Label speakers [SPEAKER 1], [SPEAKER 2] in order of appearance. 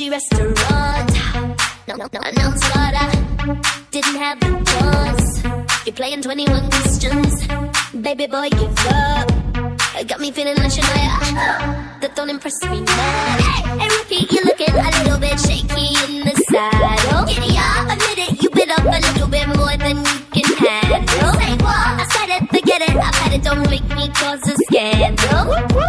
[SPEAKER 1] sushi restaurant. No, announce what I didn't have a chance. You're playing 21 questions. Baby boy, give up. Got me feeling like Shania. That don't impress me much. Hey, rookie, you're looking a little bit shaky in the saddle. Giddy up, admit it, you bit up a little bit more than you can handle. Say what? I said it, forget it, I've had it, don't make me cause a scandal.